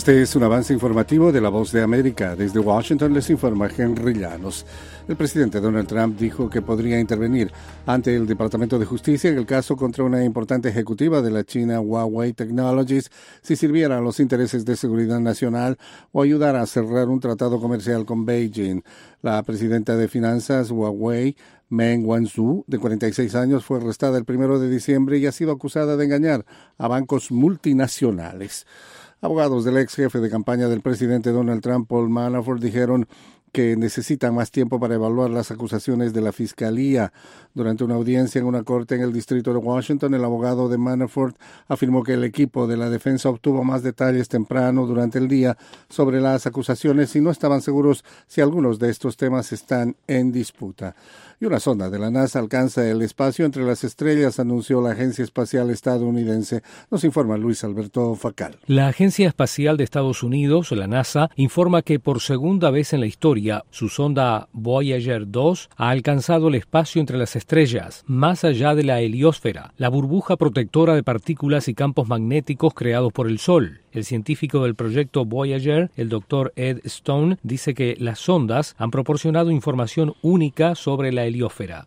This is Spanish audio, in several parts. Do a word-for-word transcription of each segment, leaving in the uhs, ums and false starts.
Este es un avance informativo de La Voz de América. Desde Washington les informa Henry Llanos. El presidente Donald Trump dijo que podría intervenir ante el Departamento de Justicia en el caso contra una importante ejecutiva de la China, Huawei Technologies, si sirviera a los intereses de seguridad nacional o ayudara a cerrar un tratado comercial con Beijing. La presidenta de Finanzas, Huawei, Meng Wanzhou, de cuarenta y seis años, fue arrestada el primero de diciembre y ha sido acusada de engañar a bancos multinacionales. Abogados del ex jefe de campaña del presidente Donald Trump, Paul Manafort, dijeron que necesitan más tiempo para evaluar las acusaciones de la Fiscalía. Durante una audiencia en una corte en el distrito de Washington, el abogado de Manafort afirmó que el equipo de la defensa obtuvo más detalles temprano durante el día sobre las acusaciones y no estaban seguros si algunos de estos temas están en disputa. Y una sonda de la NASA alcanza el espacio entre las estrellas, anunció la Agencia Espacial Estadounidense. Nos informa Luis Alberto Facal. La Agencia Espacial de Estados Unidos, la NASA, informa que por segunda vez en la historia, su sonda Voyager dos ha alcanzado el espacio entre las estrellas, más allá de la heliosfera, la burbuja protectora de partículas y campos magnéticos creados por el Sol. El científico del proyecto Voyager, el doctor Ed Stone, dice que las sondas han proporcionado información única sobre la heliosfera.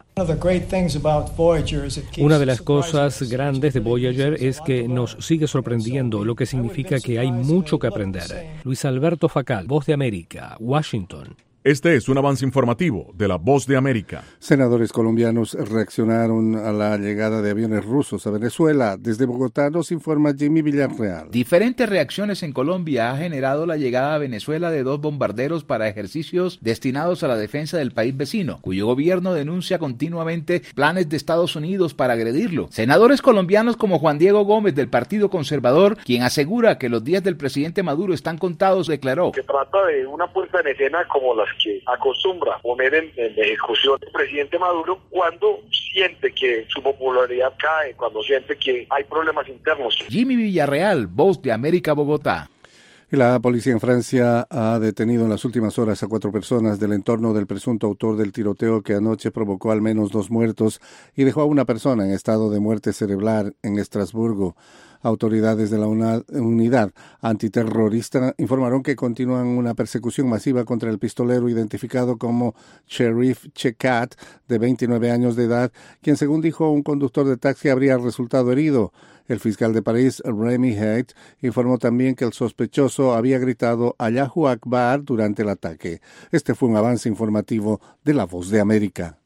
Una de las cosas grandes de Voyager es que nos sigue sorprendiendo, lo que significa que hay mucho que aprender. Luis Alberto Facal, Voz de América, Washington. Este es un avance informativo de La Voz de América. Senadores colombianos reaccionaron a la llegada de aviones rusos a Venezuela. Desde Bogotá nos informa Jimmy Villarreal. Diferentes reacciones en Colombia ha generado la llegada a Venezuela de dos bombarderos para ejercicios destinados a la defensa del país vecino, cuyo gobierno denuncia continuamente planes de Estados Unidos para agredirlo. Senadores colombianos como Juan Diego Gómez del Partido Conservador, quien asegura que los días del presidente Maduro están contados, declaró: Se trata de una puesta en escena como las que acostumbra poner en, en ejecución el presidente Maduro cuando siente que su popularidad cae, cuando siente que hay problemas internos. Jimmy Villarreal, Voz de América, Bogotá. La policía en Francia ha detenido en las últimas horas a cuatro personas del entorno del presunto autor del tiroteo que anoche provocó al menos dos muertos y dejó a una persona en estado de muerte cerebral en Estrasburgo. Autoridades de la unidad antiterrorista informaron que continúan una persecución masiva contra el pistolero identificado como Cherif Chekat, de veintinueve años de edad, quien, según dijo un conductor de taxi, habría resultado herido. El fiscal de París, Remy Haidt, informó también que el sospechoso había gritado Allahu Akbar durante el ataque. Este fue un avance informativo de La Voz de América.